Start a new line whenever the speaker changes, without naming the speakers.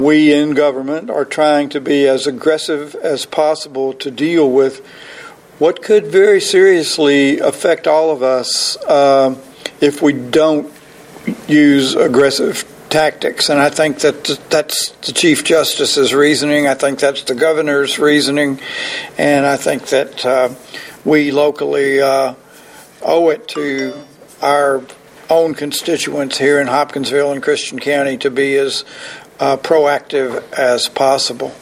We in government are trying to be as aggressive as possible to deal with what could very seriously affect all of us if we don't use aggressive tactics. And I think that that's the Chief Justice's reasoning. I think that's the governor's reasoning. And I think that we locally owe it to our own constituents here in Hopkinsville and Christian County to be as proactive as possible.